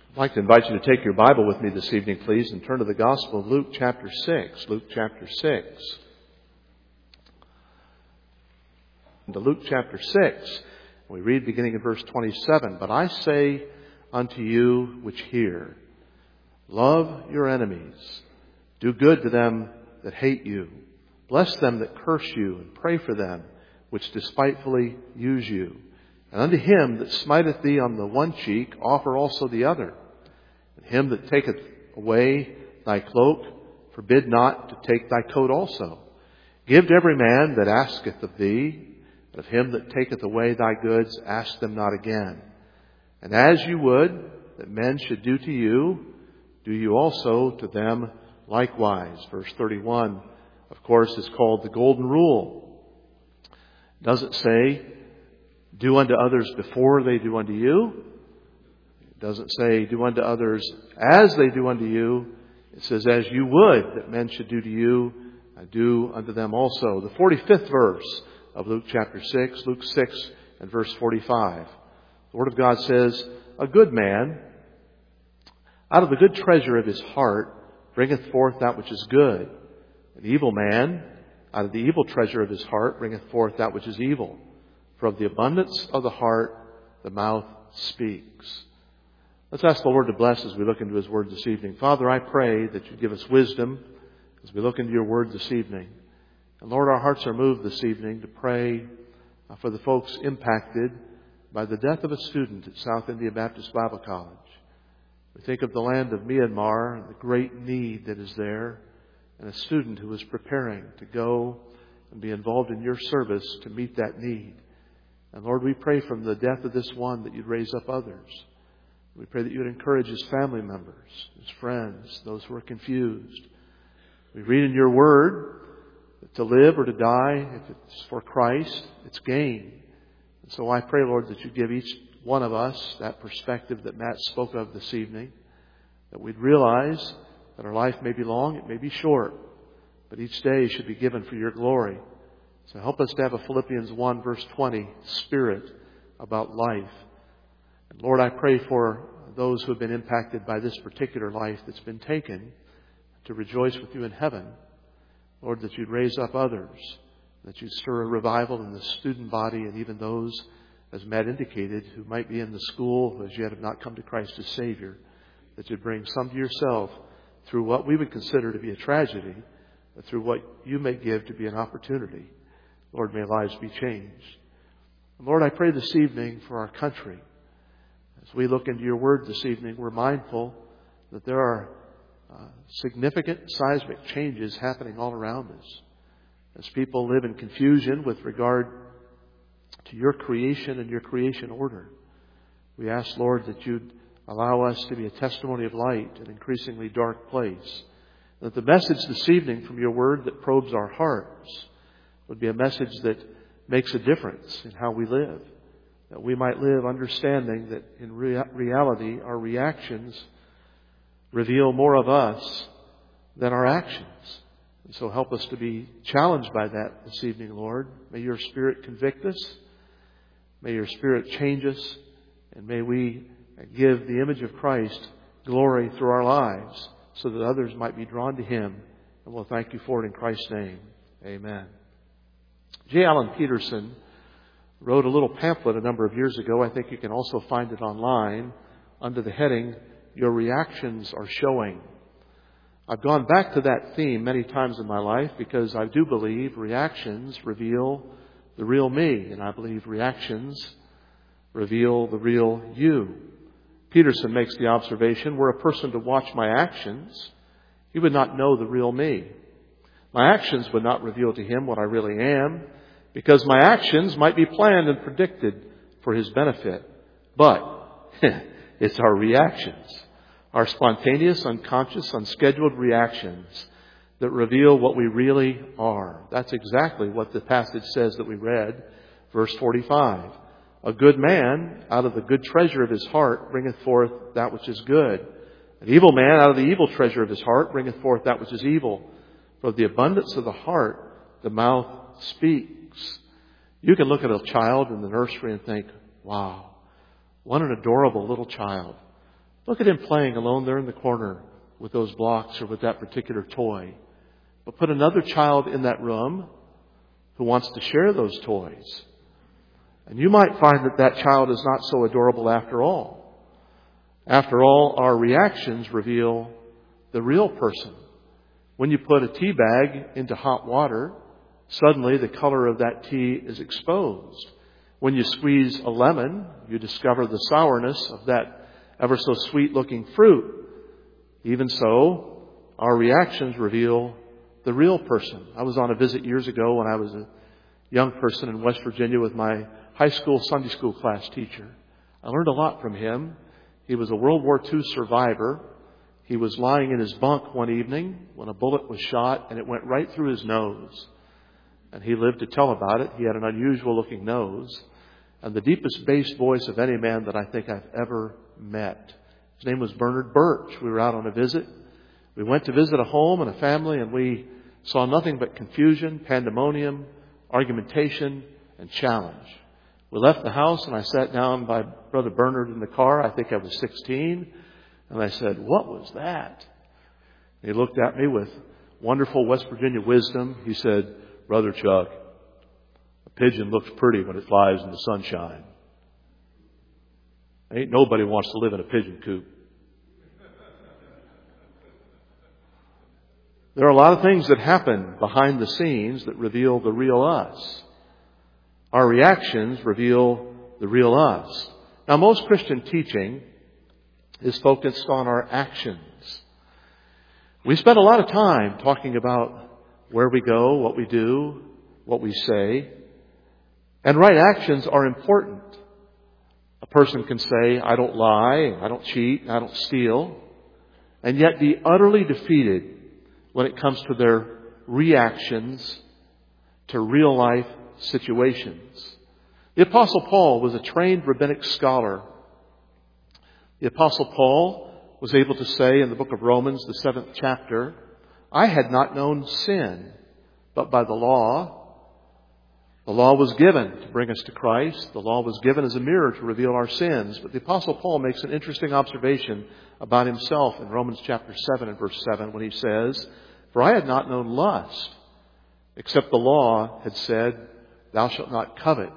I'd like to invite you to take your Bible with me this evening, please, and turn to the Gospel of Luke chapter 6. Luke chapter 6. Into Luke chapter 6, we read beginning in verse 27, "But I say unto you which hear, love your enemies, do good to them that hate you, bless them that curse you, and pray for them which despitefully use you. And unto him that smiteth thee on the one cheek, offer also the other. And him that taketh away thy cloak, forbid not to take thy coat also. Give to every man that asketh of thee, but of him that taketh away thy goods, ask them not again. And as you would that men should do to you, do you also to them likewise." Verse 31, of course, is called the Golden Rule. It doesn't say, do unto others before they do unto you. It doesn't say, do unto others as they do unto you. It says, as you would that men should do to you, do unto them also. The 45th verse of Luke chapter 6, Luke 6 and verse 45. The Word of God says, "A good man, out of the good treasure of his heart, bringeth forth that which is good. An evil man, out of the evil treasure of his heart, bringeth forth that which is evil. For of the abundance of the heart, the mouth speaks." Let's ask the Lord to bless as we look into His Word this evening. Father, I pray that you give us wisdom as we look into your Word this evening. And Lord, our hearts are moved this evening to pray for the folks impacted by the death of a student at South India Baptist Bible College. We think of the land of Myanmar and the great need that is there, and a student who is preparing to go and be involved in your service to meet that need. And Lord, we pray from the death of this one that you'd raise up others. We pray that you would encourage his family members, his friends, those who are confused. We read in your word that to live or to die, if it's for Christ, it's gain. And so I pray, Lord, that you give each one of us that perspective that Matt spoke of this evening, that we'd realize that our life may be long, it may be short, but each day should be given for your glory. So help us to have a Philippians 1 verse 20 spirit about life. And Lord, I pray for those who have been impacted by this particular life that's been taken to rejoice with you in heaven. Lord, that you'd raise up others, that you'd stir a revival in the student body and even those, as Matt indicated, who might be in the school who as yet have not come to Christ as Savior, that you'd bring some to yourself through what we would consider to be a tragedy, but through what you may give to be an opportunity. Lord, may lives be changed. And Lord, I pray this evening for our country. As we look into your word this evening, we're mindful that there are significant seismic changes happening all around us. As people live in confusion with regard to your creation and your creation order, we ask, Lord, that you'd allow us to be a testimony of light in an increasingly dark place. That the message this evening from your word that probes our hearts would be a message that makes a difference in how we live. That we might live understanding that in reality our reactions reveal more of us than our actions. And so help us to be challenged by that this evening, Lord. May your Spirit convict us. May your Spirit change us. And may we give the image of Christ glory through our lives so that others might be drawn to Him. And we'll thank you for it in Christ's name. Amen. J. Allen Peterson wrote a little pamphlet a number of years ago. I think you can also find it online under the heading, "Your Reactions Are Showing." I've gone back to that theme many times in my life because I do believe reactions reveal the real me, and I believe reactions reveal the real you. Peterson makes the observation, were a person to watch my actions, he would not know the real me. My actions would not reveal to him what I really am, because my actions might be planned and predicted for his benefit. But it's our reactions, our spontaneous, unconscious, unscheduled reactions that reveal what we really are. That's exactly what the passage says that we read, verse 45. "A good man out of the good treasure of his heart bringeth forth that which is good. An evil man out of the evil treasure of his heart bringeth forth that which is evil. For the abundance of the heart, the mouth speaks." You can look at a child in the nursery and think, wow, what an adorable little child. Look at him playing alone there in the corner with those blocks or with that particular toy. But put another child in that room who wants to share those toys. And you might find that that child is not so adorable after all. After all, our reactions reveal the real person. When you put a tea bag into hot water, suddenly the color of that tea is exposed. When you squeeze a lemon, you discover the sourness of that ever so sweet looking fruit. Even so, our reactions reveal the real person. I was on a visit years ago when I was a young person in West Virginia with my high school Sunday school class teacher. I learned a lot from him. He was a World War II survivor. He was lying in his bunk one evening when a bullet was shot and it went right through his nose. And he lived to tell about it. He had an unusual looking nose and the deepest bass voice of any man that I think I've ever met. His name was Bernard Birch. We were out on a visit. We went to visit a home and a family, and we saw nothing but confusion, pandemonium, argumentation, and challenge. We left the house, and I sat down by Brother Bernard in the car. I think I was 16. And I said, "What was that?" And he looked at me with wonderful West Virginia wisdom. He said, "Brother Chuck, a pigeon looks pretty when it flies in the sunshine. Ain't nobody wants to live in a pigeon coop." There are a lot of things that happen behind the scenes that reveal the real us. Our reactions reveal the real us. Now, most Christian teaching is focused on our actions. We spend a lot of time talking about where we go, what we do, what we say. And right actions are important. A person can say, "I don't lie, I don't cheat, I don't steal," and yet be utterly defeated when it comes to their reactions to real life situations. The Apostle Paul was a trained rabbinic scholar. The Apostle Paul was able to say in the book of Romans, the 7th chapter, "I had not known sin, but by the law." The law was given to bring us to Christ. The law was given as a mirror to reveal our sins. But the Apostle Paul makes an interesting observation about himself in Romans chapter 7 and verse 7 when he says, "For I had not known lust, except the law had said, 'Thou shalt not covet.'"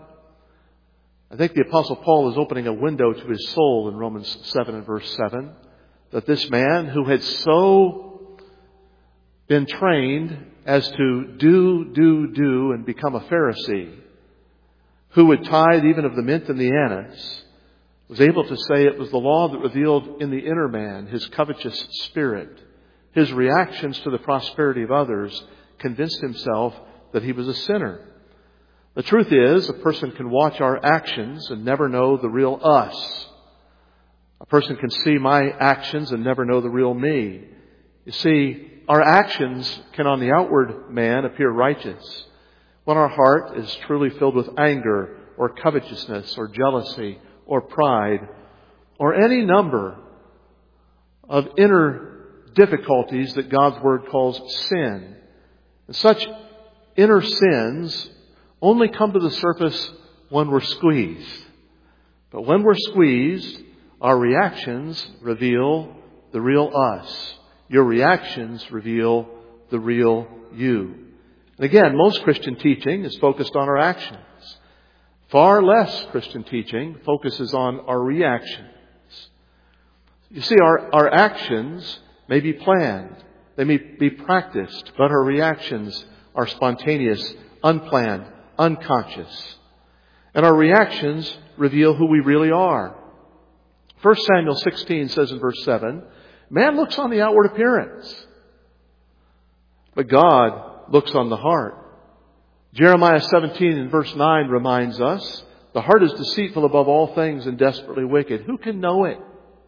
I think the Apostle Paul is opening a window to his soul in Romans 7 and verse 7, that this man who had so been trained as to do, and become a Pharisee, who would tithe even of the mint and the anise, was able to say it was the law that revealed in the inner man his covetous spirit. His reactions to the prosperity of others convinced himself that he was a sinner. The truth is, a person can watch our actions and never know the real us. A person can see my actions and never know the real me. You see, our actions can on the outward man appear righteous when our heart is truly filled with anger or covetousness or jealousy or pride or any number of inner difficulties that God's Word calls sin. And such inner sins only come to the surface when we're squeezed. But when we're squeezed, our reactions reveal the real us. Your reactions reveal the real you. And again, most Christian teaching is focused on our actions. Far less Christian teaching focuses on our reactions. You see, our actions may be planned. They may be practiced, but our reactions are spontaneous, unplanned, unconscious. And our reactions reveal who we really are. 1 Samuel 16 says in verse 7, "Man looks on the outward appearance, but God looks on the heart." Jeremiah 17 and verse 9 reminds us, "The heart is deceitful above all things and desperately wicked. Who can know it?"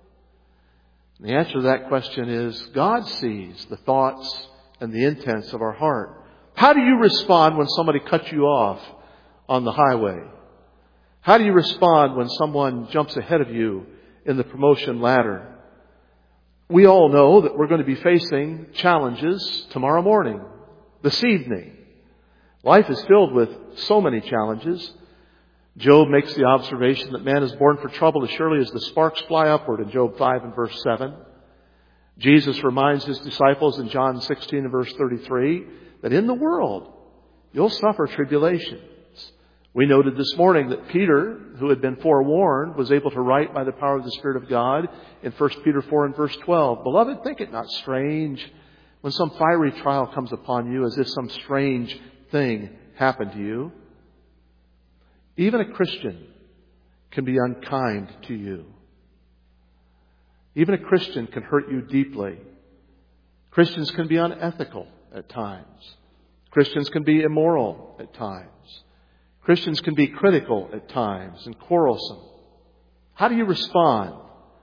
And the answer to that question is, God sees the thoughts and the intents of our heart. How do you respond when somebody cuts you off on the highway? How do you respond when someone jumps ahead of you in the promotion ladder? We all know that we're going to be facing challenges tomorrow morning, this evening. Life is filled with so many challenges. Job makes the observation that man is born for trouble as surely as the sparks fly upward in Job 5 and verse 7. Jesus reminds his disciples in John 16 and verse 33 that in the world you'll suffer tribulations. We noted this morning that Peter, who had been forewarned, was able to write by the power of the Spirit of God in 1 Peter 4 and verse 12. Beloved, think it not strange when some fiery trial comes upon you as if some strange thing happened to you. Even a Christian can be unkind to you. Even a Christian can hurt you deeply. Christians can be unethical at times. Christians can be immoral at times. Christians can be critical at times and quarrelsome. How do you respond?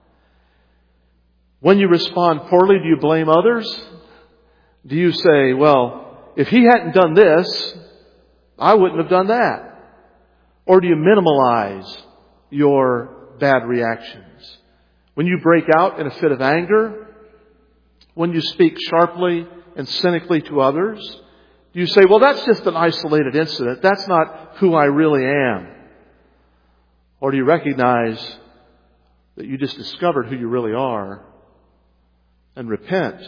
When you respond poorly, do you blame others? Do you say, well, if he hadn't done this, I wouldn't have done that? Or do you minimalize your bad reactions? When you break out in a fit of anger, when you speak sharply and cynically to others, do you say, well, that's just an isolated incident. That's not who I really am? Or do you recognize that you just discovered who you really are and repent?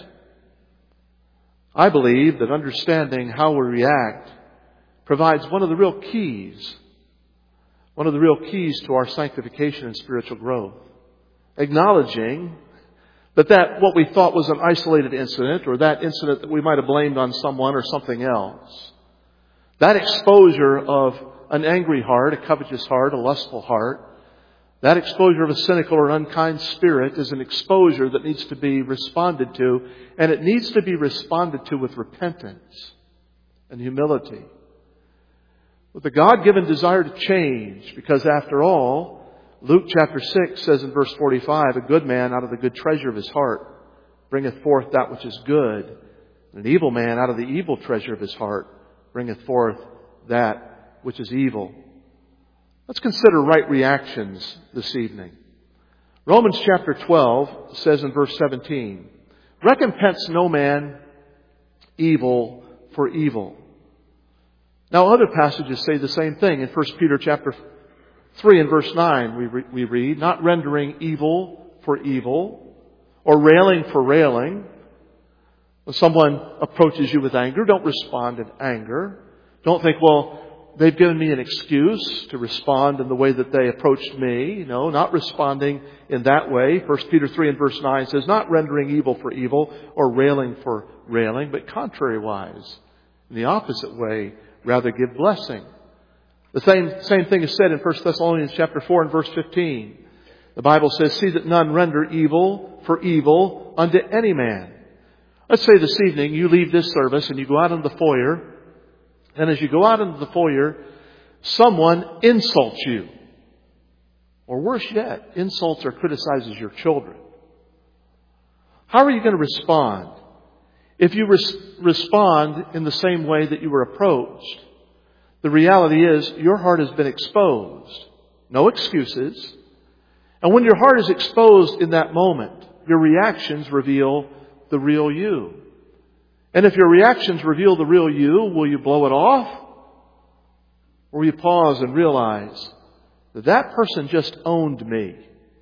I believe that understanding how we react provides one of the real keys to our sanctification and spiritual growth. Acknowledging that what we thought was an isolated incident, or that incident that we might have blamed on someone or something else, that exposure of an angry heart, a covetous heart, a lustful heart, that exposure of a cynical or unkind spirit is an exposure that needs to be responded to, and it needs to be responded to with repentance and humility, with a God-given desire to change, because after all, Luke chapter 6 says in verse 45, a good man out of the good treasure of his heart bringeth forth that which is good, and an evil man out of the evil treasure of his heart bringeth forth that which is evil. Let's consider right reactions this evening. Romans chapter 12 says in verse 17, recompense no man evil for evil. Now other passages say the same thing. In 1 Peter chapter 3 and verse 9 we read, not rendering evil for evil or railing for railing. When someone approaches you with anger, don't respond in anger. Don't think, well, they've given me an excuse to respond in the way that they approached me. No, not responding in that way. 1 Peter 3 and verse 9 says, not rendering evil for evil or railing for railing, but contrariwise, in the opposite way, rather give blessing. The same thing is said in 1 Thessalonians chapter 4 and verse 15. The Bible says, see that none render evil for evil unto any man. Let's say this evening you leave this service and you go out into the foyer, and as you go out into the foyer, someone insults you. Or worse yet, insults or criticizes your children. How are you going to respond? If you respond in the same way that you were approached, the reality is your heart has been exposed. No excuses. And when your heart is exposed in that moment, your reactions reveal the real you. And if your reactions reveal the real you, will you blow it off? Or will you pause and realize that that person just owned me?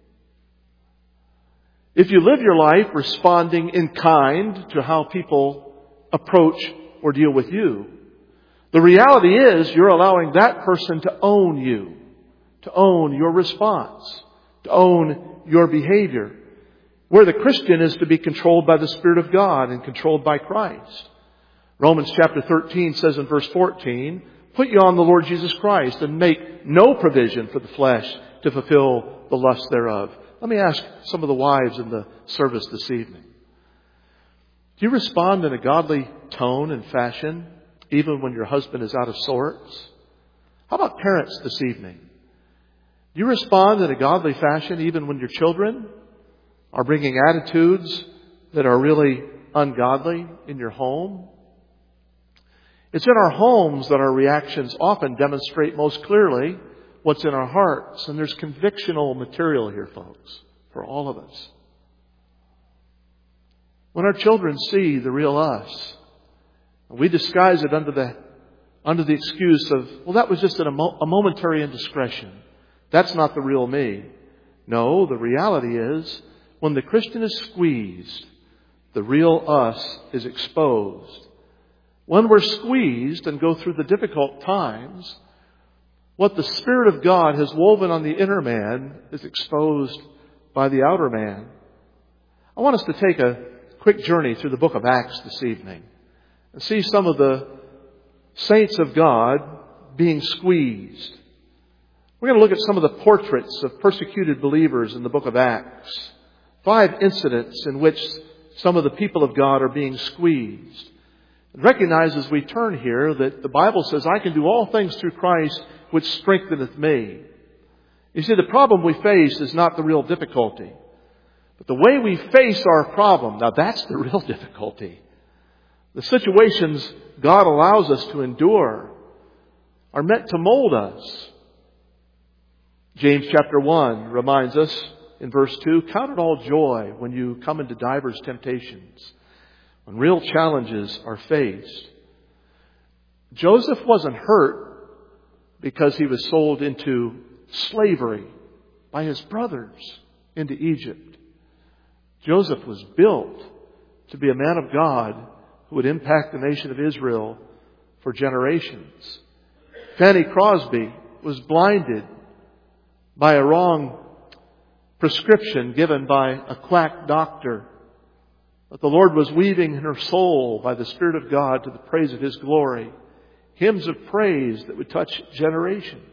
If you live your life responding in kind to how people approach or deal with you, the reality is you're allowing that person to own you, to own your response, to own your behavior. Where the Christian is to be controlled by the Spirit of God and controlled by Christ. Romans chapter 13 says in verse 14, put you on the Lord Jesus Christ and make no provision for the flesh to fulfill the lust thereof. Let me ask some of the wives in the service this evening. Do you respond in a godly tone and fashion even when your husband is out of sorts? How about parents this evening? Do you respond in a godly fashion even when your children are bringing attitudes that are really ungodly in your home? It's in our homes that our reactions often demonstrate most clearly what's in our hearts. And there's convictional material here, folks, for all of us. When our children see the real us, we disguise it under the under the excuse of, well, that was just a momentary indiscretion. That's not the real me. No, the reality is, when the Christian is squeezed, the real us is exposed. When we're squeezed and go through the difficult times, what the Spirit of God has woven on the inner man is exposed by the outer man. I want us to take a quick journey through the book of Acts this evening and see some of the saints of God being squeezed. We're going to look at some of the portraits of persecuted believers in the book of Acts. 5 incidents in which some of the people of God are being squeezed. And recognize as we turn here that the Bible says, I can do all things through Christ which strengtheneth me. You see, the problem we face is not the real difficulty. But the way we face our problem, now that's the real difficulty. The situations God allows us to endure are meant to mold us. James chapter 1 reminds us in verse 2, count it all joy when you come into divers temptations, when real challenges are faced. Joseph wasn't hurt because he was sold into slavery by his brothers into Egypt. Joseph was built to be a man of God who would impact the nation of Israel for generations. Fanny Crosby was blinded by a wrong prescription given by a quack doctor. But the Lord was weaving in her soul by the Spirit of God to the praise of His glory, hymns of praise that would touch generations.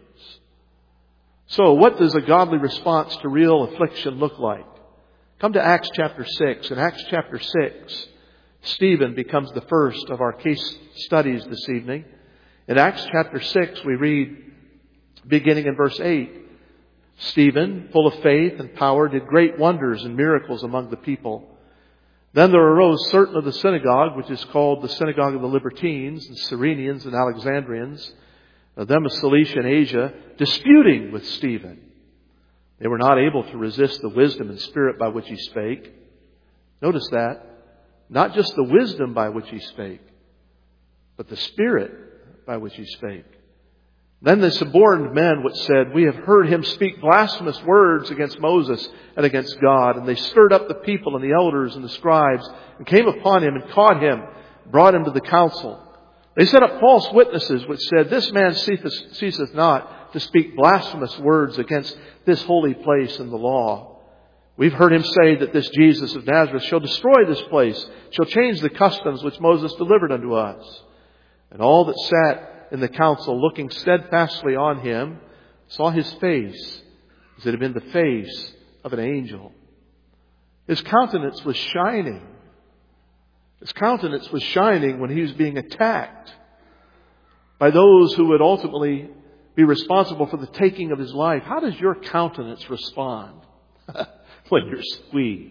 So what does a godly response to real affliction look like? Come to Acts chapter 6. In Acts chapter 6, Stephen becomes the first of our case studies this evening. In Acts chapter 6, we read, beginning in verse 8, Stephen, full of faith and power, did great wonders and miracles among the people. Then there arose certain of the synagogue, which is called the synagogue of the Libertines, and Cyrenians and Alexandrians, of them of Cilicia and Asia, disputing with Stephen. They were not able to resist the wisdom and spirit by which he spake. Notice that. Not just the wisdom by which he spake, but the spirit by which he spake. Then the suborned men which said, we have heard him speak blasphemous words against Moses and against God. And they stirred up the people and the elders and the scribes and came upon him and caught him, brought him to the council. They set up false witnesses which said, this man ceaseth not to speak blasphemous words against this holy place and the law. We've heard him say that this Jesus of Nazareth shall destroy this place, shall change the customs which Moses delivered unto us. And all that sat in the council, looking steadfastly on him, saw his face as it had been the face of an angel. His countenance was shining. His countenance was shining when he was being attacked by those who would ultimately be responsible for the taking of his life. How does your countenance respond when you're squeezed?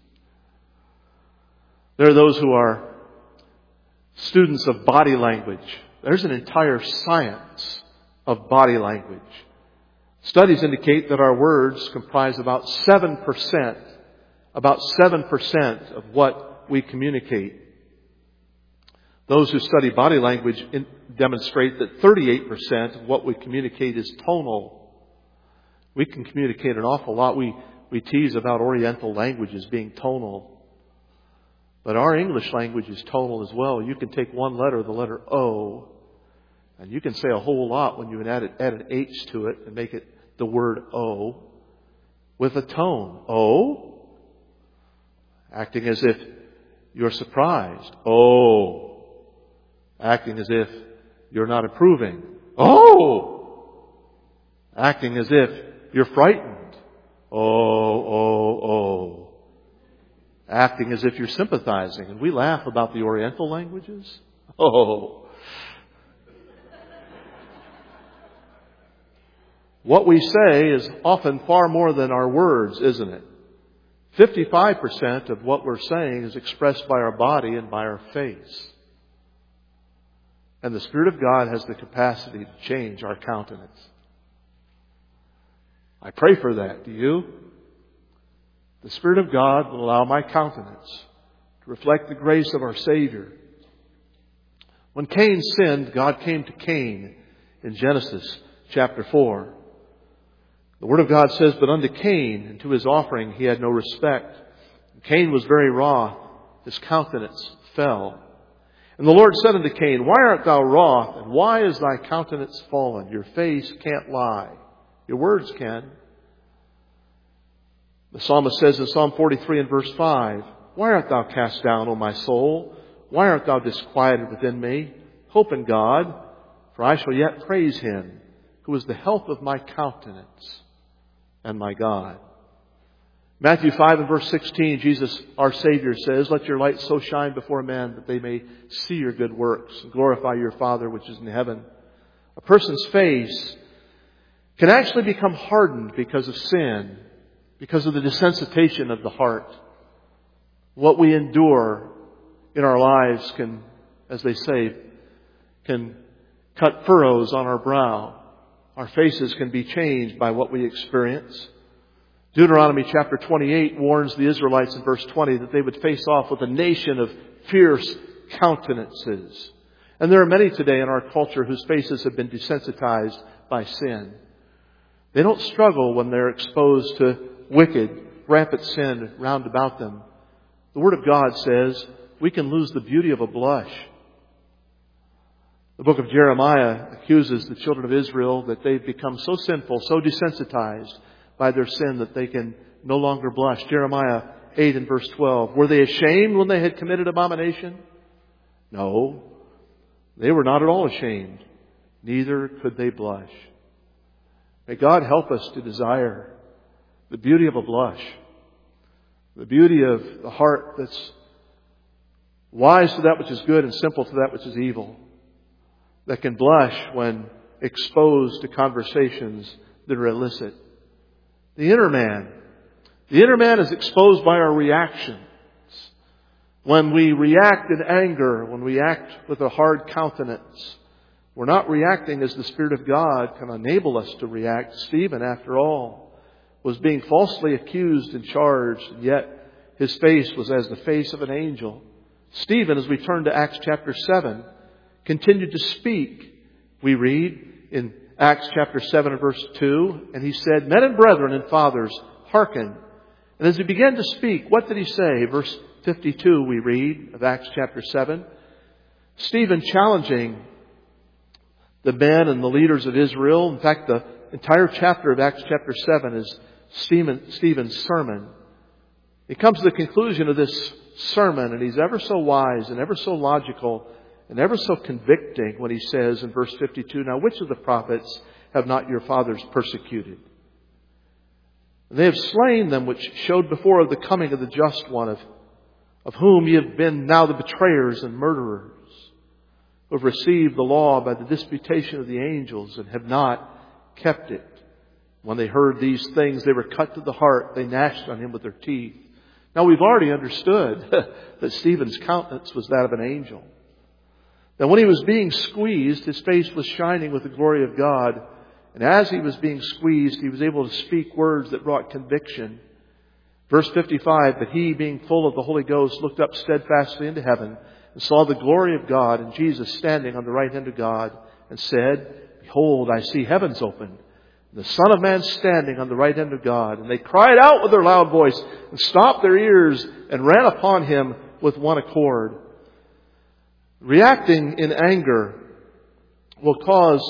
There are those who are students of body language. There's an entire science of body language. Studies indicate that our words comprise about 7% of what we communicate. Those who study body language demonstrate that 38% of what we communicate is tonal. We can communicate an awful lot. We tease about Oriental languages being tonal. But our English language is tonal as well. You can take one letter, the letter O, and you can say a whole lot when you add an H to it and make it the word O with a tone. O, acting as if you're surprised. O, acting as if you're not approving. O, acting as if you're frightened. O, acting as if you're sympathizing. And we laugh about the Oriental languages. Oh. What we say is often far more than our words, isn't it? 55% of what we're saying is expressed by our body and by our face. And the Spirit of God has the capacity to change our countenance. I pray for that. Do you? The Spirit of God will allow my countenance to reflect the grace of our Savior. When Cain sinned, God came to Cain in Genesis chapter 4. The Word of God says, "But unto Cain and to his offering he had no respect. Cain was very wroth, his countenance fell. And the Lord said unto Cain, Why art thou wroth, and why is thy countenance fallen? Your face can't lie. Your words can." The psalmist says in Psalm 43 and verse 5, "Why art thou cast down, O my soul? Why art thou disquieted within me? Hope in God, for I shall yet praise Him, who is the health of my countenance and my God." Matthew 5 and verse 16, Jesus, our Savior, says, "Let your light so shine before men that they may see your good works and glorify your Father which is in heaven." A person's face can actually become hardened because of sin, because of the desensitization of the heart. What we endure in our lives can, as they say, can cut furrows on our brow. Our faces can be changed by what we experience. Deuteronomy chapter 28 warns the Israelites in verse 20 that they would face off with a nation of fierce countenances. And there are many today in our culture whose faces have been desensitized by sin. They don't struggle when they're exposed to wicked, rampant sin round about them. The Word of God says we can lose the beauty of a blush. The book of Jeremiah accuses the children of Israel that they've become so sinful, so desensitized by their sin that they can no longer blush. Jeremiah 8 and verse 12. "Were they ashamed when they had committed abomination? No, they were not at all ashamed. Neither could they blush." May God help us to desire the beauty of a blush. The beauty of the heart that's wise to that which is good and simple to that which is evil. That can blush when exposed to conversations that are illicit. The inner man is exposed by our reactions. When we react in anger, when we act with a hard countenance, we're not reacting as the Spirit of God can enable us to react. Stephen, after all, was being falsely accused and charged, and yet his face was as the face of an angel. Stephen, as we turn to Acts chapter 7, continued to speak. We read in Acts chapter 7 and verse 2, "And he said, Men and brethren and fathers, hearken." And as he began to speak, what did he say? Verse 52 we read of Acts chapter 7. Stephen challenging the men and the leaders of Israel. In fact, the entire chapter of Acts chapter 7 is Stephen's sermon. He comes to the conclusion of this sermon, and he's ever so wise and ever so logical and ever so convicting when he says in verse 52, "Now which of the prophets have not your fathers persecuted? And they have slain them which showed before of the coming of the just one, of whom ye have been now the betrayers and murderers, who have received the law by the disputation of the angels and have not kept it. When they heard these things, they were cut to the heart. They gnashed on him with their teeth." Now we've already understood that Stephen's countenance was that of an angel. That when he was being squeezed, his face was shining with the glory of God. And as he was being squeezed, he was able to speak words that brought conviction. Verse 55, "But he, being full of the Holy Ghost, looked up steadfastly into heaven and saw the glory of God and Jesus standing on the right hand of God, and said, Behold, I see heavens opened, and the Son of Man standing on the right hand of God. And they cried out with their loud voice and stopped their ears and ran upon him with one accord." Reacting in anger will cause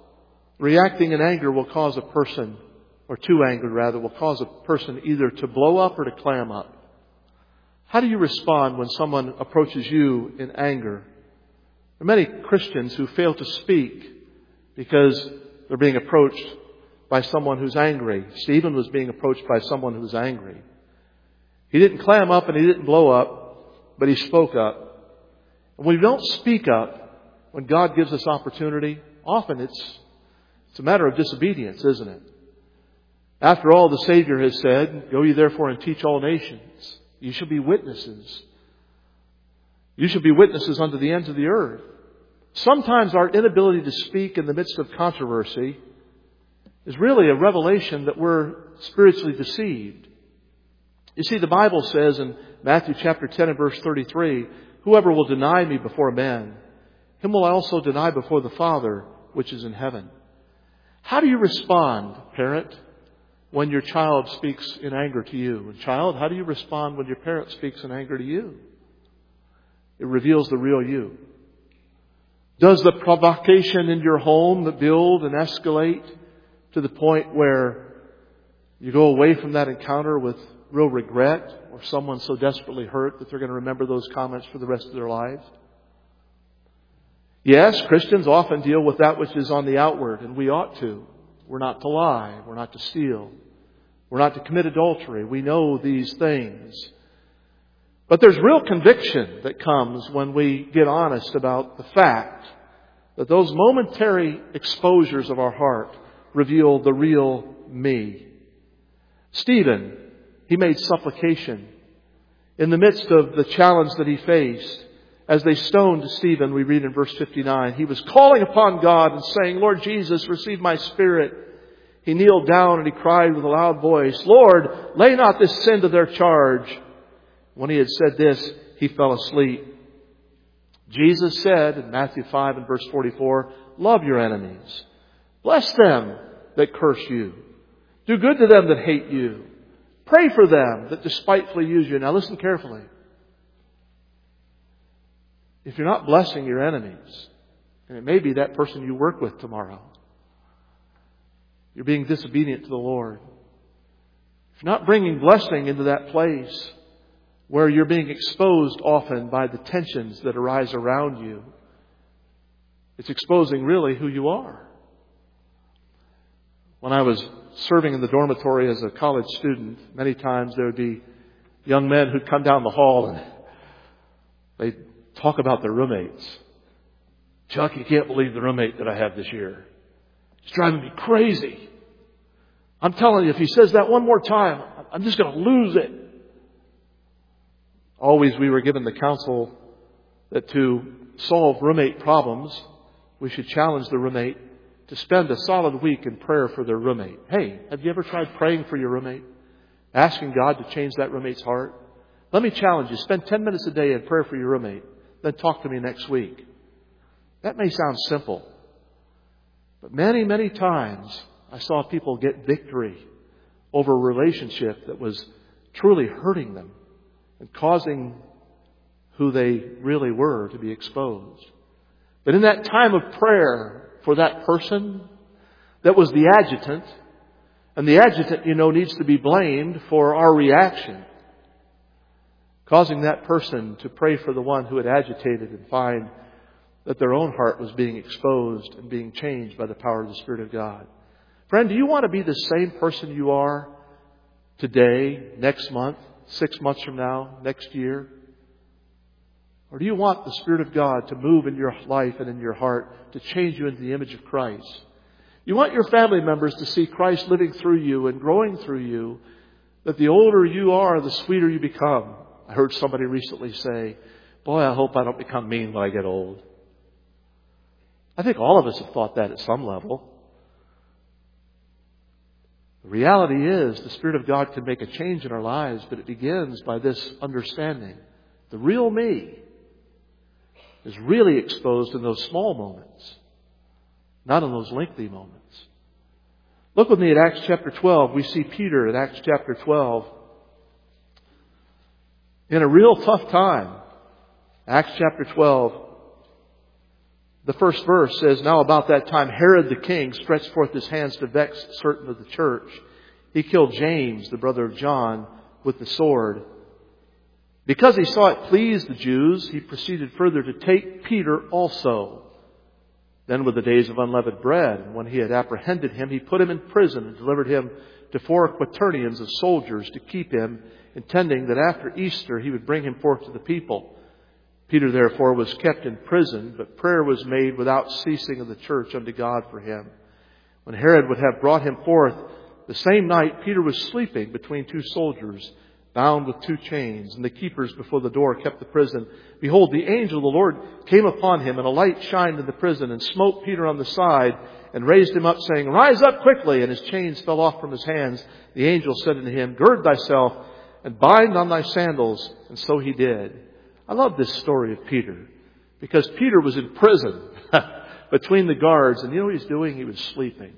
a person, or to anger rather, will cause a person either to blow up or to clam up. How do you respond when someone approaches you in anger? There are many Christians who fail to speak because they're being approached by someone who's angry. Stephen was being approached by someone who was angry. He didn't clam up and he didn't blow up, but he spoke up. And when we don't speak up, when God gives us opportunity, often it's a matter of disobedience, isn't it? After all, the Savior has said, "Go ye therefore and teach all nations. You shall be witnesses. You shall be witnesses unto the ends of the earth." Sometimes our inability to speak in the midst of controversy is really a revelation that we're spiritually deceived. You see, the Bible says in Matthew chapter 10 and verse 33, "Whoever will deny me before men, him will I also deny before the Father which is in heaven. How do you respond, parent, when your child speaks in anger to you? And child, how do you respond when your parent speaks in anger to you? It reveals the real you. Does the provocation in your home build and escalate to the point where you go away from that encounter with real regret, or someone so desperately hurt that they're going to remember those comments for the rest of their lives? Yes, Christians often deal with that which is on the outward, and we ought to. We're not to lie. We're not to steal. We're not to commit adultery. We know these things. But there's real conviction that comes when we get honest about the fact that those momentary exposures of our heart reveal the real me. Stephen, he made supplication in the midst of the challenge that he faced. As they stoned Stephen, we read in verse 59, he was calling upon God and saying, Lord Jesus, receive my spirit. He kneeled down and he cried with a loud voice, Lord, lay not this sin to their charge. When he had said this, he fell asleep. Jesus said in Matthew 5 and verse 44, love your enemies. Bless them that curse you. Do good to them that hate you. Pray for them that despitefully use you. Now listen carefully. If you're not blessing your enemies, and it may be that person you work with tomorrow, you're being disobedient to the Lord. If you're not bringing blessing into that place where you're being exposed often by the tensions that arise around you, it's exposing really who you are. When I was serving in the dormitory as a college student, many times there would be young men who'd come down the hall and they'd talk about their roommates. Chuck, you can't believe the roommate that I have this year. He's driving me crazy. I'm telling you, if he says that one more time, I'm just going to lose it. Always we were given the counsel that to solve roommate problems, we should challenge the roommate to spend a solid week in prayer for their roommate. Hey, have you ever tried praying for your roommate? Asking God to change that roommate's heart? Let me challenge you. Spend 10 minutes a day in prayer for your roommate. Then talk to me next week. That may sound simple. But many, many times I saw people get victory over a relationship that was truly hurting them and causing who they really were to be exposed. But in that time of prayer for that person that was the adjutant, and the adjutant, needs to be blamed for our reaction, causing that person to pray for the one who had agitated and find that their own heart was being exposed and being changed by the power of the Spirit of God. Friend, do you want to be the same person you are today, next month, 6 months from now, next year? Or do you want the Spirit of God to move in your life and in your heart to change you into the image of Christ? You want your family members to see Christ living through you and growing through you, that the older you are, the sweeter you become. I heard somebody recently say, boy, I hope I don't become mean when I get old. I think all of us have thought that at some level. The reality is the Spirit of God can make a change in our lives, but it begins by this understanding. The real me is really exposed in those small moments, not in those lengthy moments. Look with me at Acts chapter 12. We see Peter in Acts chapter 12 in a real tough time. Acts chapter 12, the first verse says, now about that time Herod the king stretched forth his hands to vex certain of the church. He killed James, the brother of John, with the sword. Because he saw it pleased the Jews, he proceeded further to take Peter also. Then were the days of unleavened bread. And when he had apprehended him, he put him in prison and delivered him to 4 quaternions of soldiers to keep him, intending that after Easter he would bring him forth to the people. Peter therefore was kept in prison, but prayer was made without ceasing of the church unto God for him. When Herod would have brought him forth, the same night Peter was sleeping between 2 soldiers, bound with 2 chains, and the keepers before the door kept the prison. Behold, the angel of the Lord came upon him, and a light shined in the prison, and smote Peter on the side, and raised him up, saying, Rise up quickly! And his chains fell off from his hands. The angel said unto him, Gird thyself, and bind on thy sandals. And so he did. I love this story of Peter. Because Peter was in prison between the guards, and you know what he's doing? He was sleeping.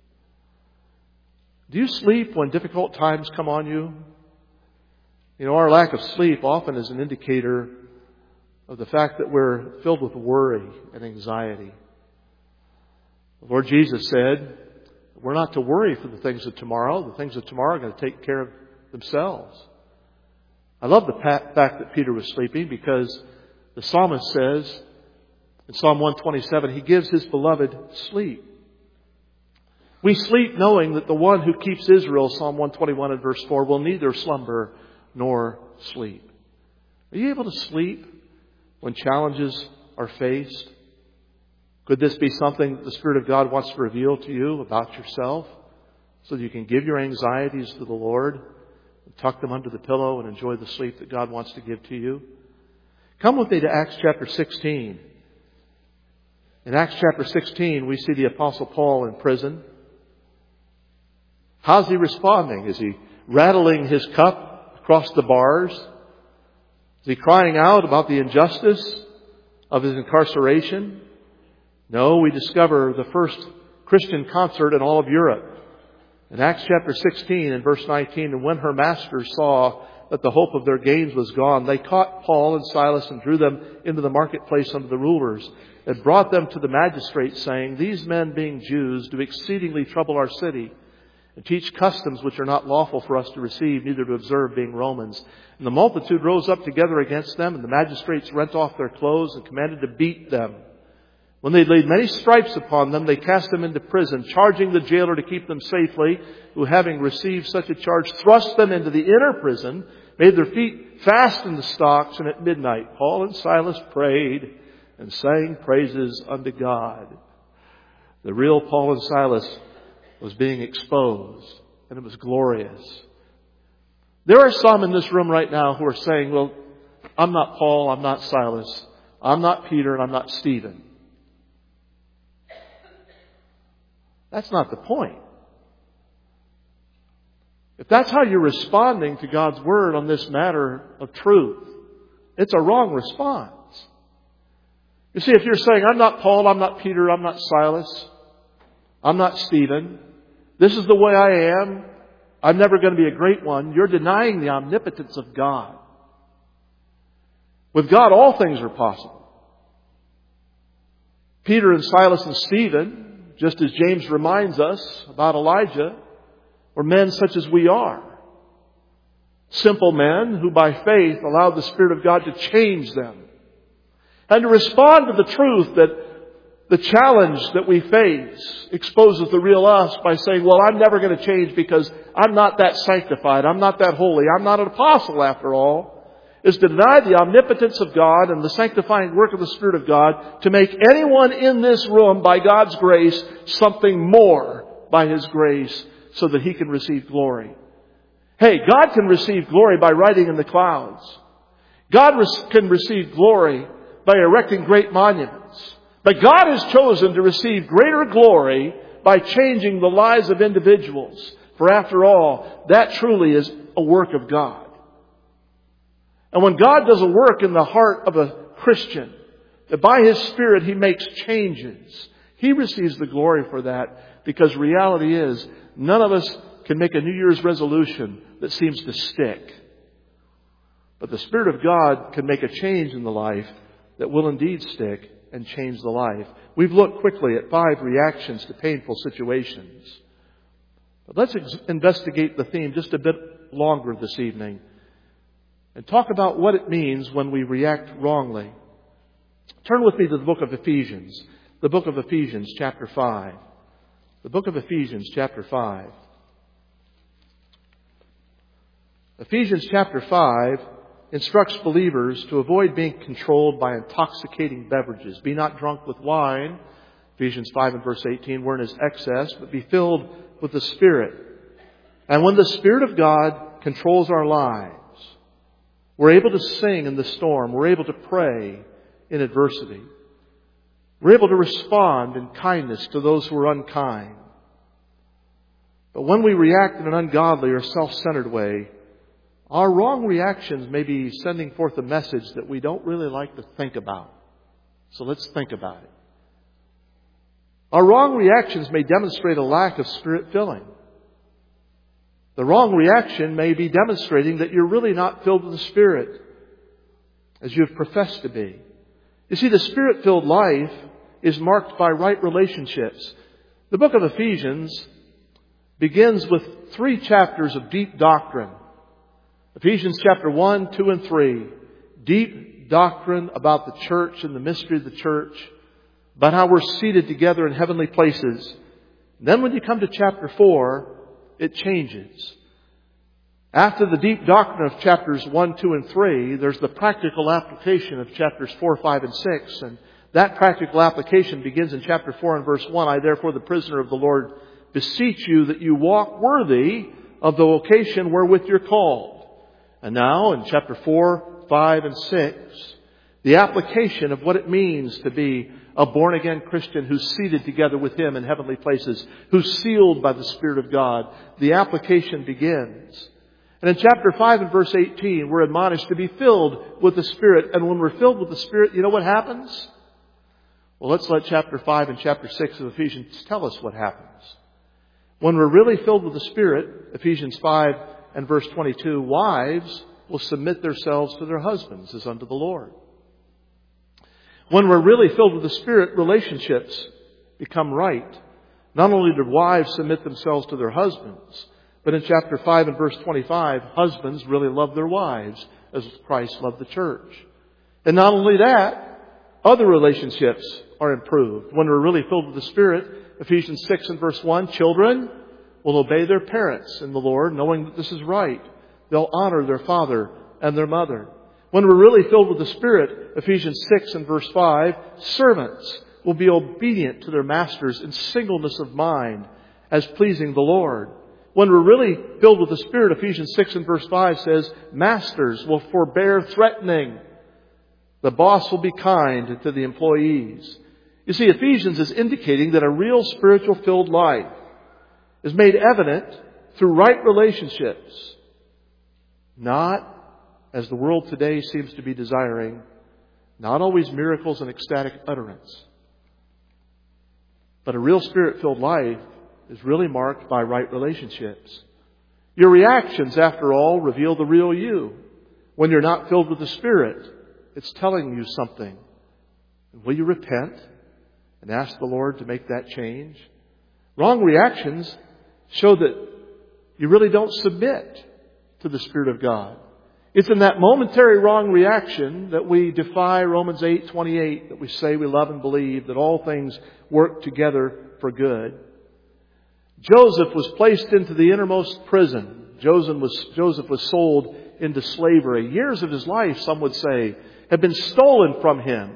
Do you sleep when difficult times come on you? You know, our lack of sleep often is an indicator of the fact that we're filled with worry and anxiety. The Lord Jesus said, we're not to worry for the things of tomorrow. The things of tomorrow are going to take care of themselves. I love the fact that Peter was sleeping, because the psalmist says in Psalm 127, he gives his beloved sleep. We sleep knowing that the one who keeps Israel, Psalm 121 and verse 4, will neither slumber nor sleep. Are you able to sleep when challenges are faced? Could this be something that the Spirit of God wants to reveal to you about yourself, so that you can give your anxieties to the Lord and tuck them under the pillow and enjoy the sleep that God wants to give to you? Come with me to Acts chapter 16. In Acts chapter 16, we see the Apostle Paul in prison. How's he responding? Is he rattling his cup across the bars? Is he crying out about the injustice of his incarceration? No, we discover the first Christian concert in all of Europe. In Acts chapter 16 and verse 19, and when her masters saw that the hope of their gains was gone, they caught Paul and Silas and drew them into the marketplace unto the rulers, and brought them to the magistrates, saying, these men, being Jews, do exceedingly trouble our city, and teach customs which are not lawful for us to receive, neither to observe, being Romans. And the multitude rose up together against them, and the magistrates rent off their clothes and commanded to beat them. When they had laid many stripes upon them, they cast them into prison, charging the jailer to keep them safely, who, having received such a charge, thrust them into the inner prison, made their feet fast in the stocks, and at midnight Paul and Silas prayed and sang praises unto God. The real Paul and Silas was being exposed, and it was glorious. There are some in this room right now who are saying, well, I'm not Paul, I'm not Silas, I'm not Peter, and I'm not Stephen. That's not the point. If that's how you're responding to God's Word on this matter of truth, it's a wrong response. You see, if you're saying, I'm not Paul, I'm not Peter, I'm not Silas, I'm not Stephen, this is the way I am, I'm never going to be a great one, you're denying the omnipotence of God. With God, all things are possible. Peter and Silas and Stephen, just as James reminds us about Elijah, were men such as we are. Simple men who by faith allowed the Spirit of God to change them. And to respond to the truth that the challenge that we face exposes the real us by saying, well, I'm never going to change because I'm not that sanctified, I'm not that holy, I'm not an apostle after all, is to deny the omnipotence of God and the sanctifying work of the Spirit of God to make anyone in this room, by God's grace, something more by His grace so that He can receive glory. Hey, God can receive glory by riding in the clouds. God can receive glory by erecting great monuments. But God has chosen to receive greater glory by changing the lives of individuals. For after all, that truly is a work of God. And when God does a work in the heart of a Christian, that by His Spirit He makes changes, He receives the glory for that, because reality is none of us can make a New Year's resolution that seems to stick. But the Spirit of God can make a change in the life that will indeed stick and change the life. We've looked quickly at 5 reactions to painful situations. But let's investigate the theme just a bit longer this evening and talk about what it means when we react wrongly. Turn with me to the book of Ephesians. The book of Ephesians, chapter 5. The book of Ephesians, chapter 5. Ephesians chapter 5 instructs believers to avoid being controlled by intoxicating beverages. Be not drunk with wine, Ephesians 5 and verse 18, wherein is excess, but be filled with the Spirit. And when the Spirit of God controls our lives, we're able to sing in the storm. We're able to pray in adversity. We're able to respond in kindness to those who are unkind. But when we react in an ungodly or self-centered way, our wrong reactions may be sending forth a message that we don't really like to think about. So let's think about it. Our wrong reactions may demonstrate a lack of Spirit filling. The wrong reaction may be demonstrating that you're really not filled with the Spirit as you have professed to be. You see, the Spirit-filled life is marked by right relationships. The book of Ephesians begins with 3 chapters of deep doctrine. Ephesians chapter 1, 2, and 3. Deep doctrine about the church and the mystery of the church, about how we're seated together in heavenly places. And then when you come to chapter 4, it changes. After the deep doctrine of chapters 1, 2, and 3, there's the practical application of chapters 4, 5, and 6. And that practical application begins in chapter 4 and verse 1. I, therefore, the prisoner of the Lord, beseech you that you walk worthy of the vocation wherewith you're called. And now, in chapter 4, 5, and 6, the application of what it means to be a born-again Christian who's seated together with Him in heavenly places, who's sealed by the Spirit of God. The application begins. And in chapter 5 and verse 18, we're admonished to be filled with the Spirit. And when we're filled with the Spirit, you know what happens? Well, let's let chapter 5 and chapter 6 of Ephesians tell us what happens. When we're really filled with the Spirit, Ephesians 5 and verse 22, wives will submit themselves to their husbands as unto the Lord. When we're really filled with the Spirit, relationships become right. Not only do wives submit themselves to their husbands, but in chapter 5 and verse 25, husbands really love their wives as Christ loved the church. And not only that, other relationships are improved. When we're really filled with the Spirit, Ephesians 6 and verse 1, children will obey their parents in the Lord, knowing that this is right. They'll honor their father and their mother. When we're really filled with the Spirit, Ephesians 6 and verse 5, servants will be obedient to their masters in singleness of mind as pleasing the Lord. When we're really filled with the Spirit, Ephesians 6 and verse 5 says, masters will forbear threatening. The boss will be kind to the employees. You see, Ephesians is indicating that a real spiritual filled life is made evident through right relationships. Not, as the world today seems to be desiring, not always miracles and ecstatic utterance. But a real Spirit-filled life is really marked by right relationships. Your reactions, after all, reveal the real you. When you're not filled with the Spirit, it's telling you something. Will you repent and ask the Lord to make that change? Wrong reactions show that you really don't submit to the Spirit of God. It's in that momentary wrong reaction that we defy Romans 8:28, that we say we love and believe that all things work together for good. Joseph was placed into the innermost prison. Joseph was sold into slavery. Years of his life, some would say, have been stolen from him.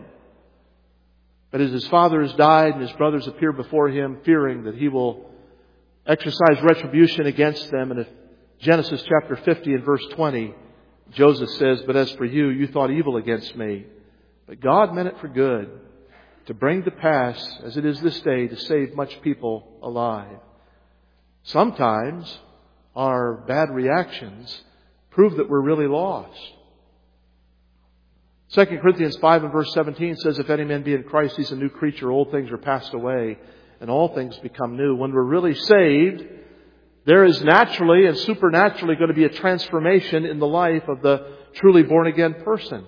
But as his father has died and his brothers appear before him, fearing that he will exercise retribution against them, and if Genesis chapter 50 and verse 20, Joseph says, but as for you, you thought evil against me, but God meant it for good, to bring to pass, as it is this day, to save much people alive. Sometimes our bad reactions prove that we're really lost. 2 Corinthians 5 and verse 17 says, if any man be in Christ, he's a new creature. Old things are passed away, and all things become new. When we're really saved, there is naturally and supernaturally going to be a transformation in the life of the truly born-again person.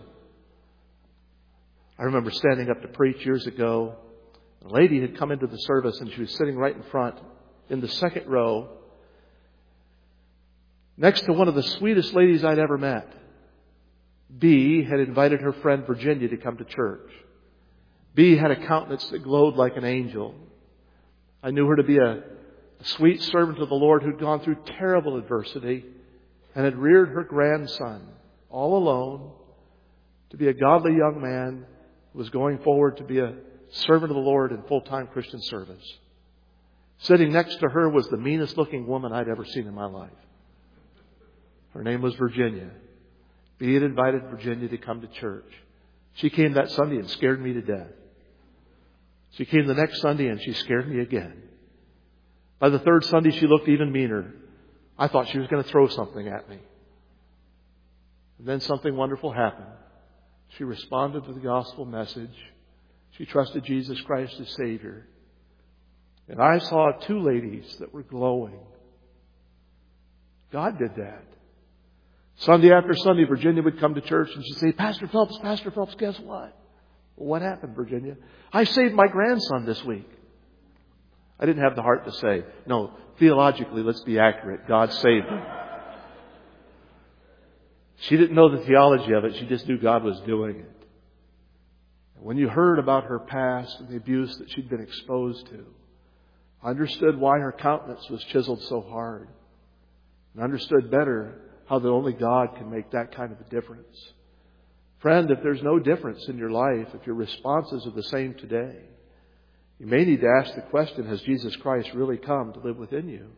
I remember standing up to preach years ago. A lady had come into the service, and she was sitting right in front in the second row, next to one of the sweetest ladies I'd ever met. B had invited her friend Virginia to come to church. B had a countenance that glowed like an angel. I knew her to be a sweet servant of the Lord who'd gone through terrible adversity and had reared her grandson all alone to be a godly young man who was going forward to be a servant of the Lord in full-time Christian service. Sitting next to her was the meanest looking woman I'd ever seen in my life. Her name was Virginia. B had invited Virginia to come to church. She came that Sunday and scared me to death. She came the next Sunday and she scared me again. By the third Sunday, she looked even meaner. I thought she was going to throw something at me. And then something wonderful happened. She responded to the gospel message. She trusted Jesus Christ as Savior. And I saw two ladies that were glowing. God did that. Sunday after Sunday, Virginia would come to church and she'd say, Pastor Phelps, guess what? Well, what happened, Virginia? I saved my grandson this week. I didn't have the heart to say, no, theologically, let's be accurate. God saved him. She didn't know the theology of it. She just knew God was doing it. When you heard about her past and the abuse that she'd been exposed to, I understood why her countenance was chiseled so hard. And understood better how that only God can make that kind of a difference. Friend, if there's no difference in your life, if your responses are the same today, you may need to ask the question, has Jesus Christ really come to live within you?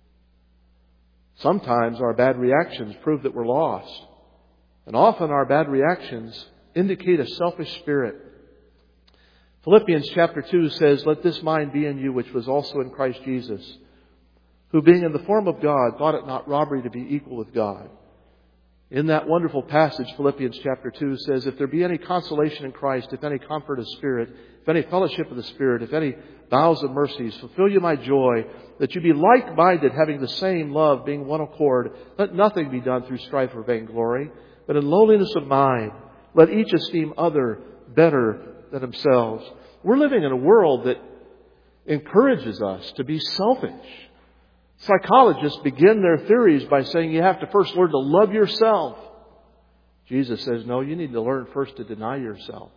Sometimes our bad reactions prove that we're lost. And often our bad reactions indicate a selfish spirit. Philippians chapter 2 says, let this mind be in you which was also in Christ Jesus, who being in the form of God, thought it not robbery to be equal with God. In that wonderful passage, Philippians chapter 2 says, if there be any consolation in Christ, if any comfort of spirit, if any fellowship of the Spirit, if any bowels of mercies, fulfill you my joy, that you be like-minded, having the same love, being one accord. Let nothing be done through strife or vainglory, but in lowliness of mind, let each esteem other better than themselves. We're living in a world that encourages us to be selfish. Psychologists begin their theories by saying you have to first learn to love yourself. Jesus says, no, you need to learn first to deny yourself.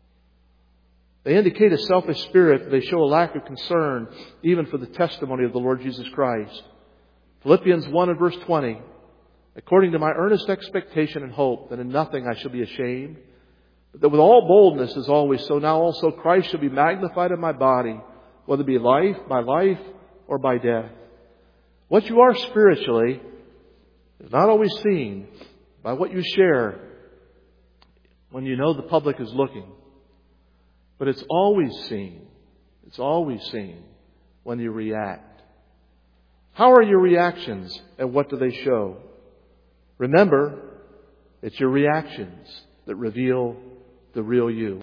They indicate a selfish spirit. They show a lack of concern even for the testimony of the Lord Jesus Christ. Philippians 1 and verse 20. According to my earnest expectation and hope that in nothing I shall be ashamed, but that with all boldness as always, so now also Christ shall be magnified in my body, whether it be by life or by death. What you are spiritually is not always seen by what you share when you know the public is looking. But it's always seen. It's always seen when you react. How are your reactions and what do they show? Remember, it's your reactions that reveal the real you.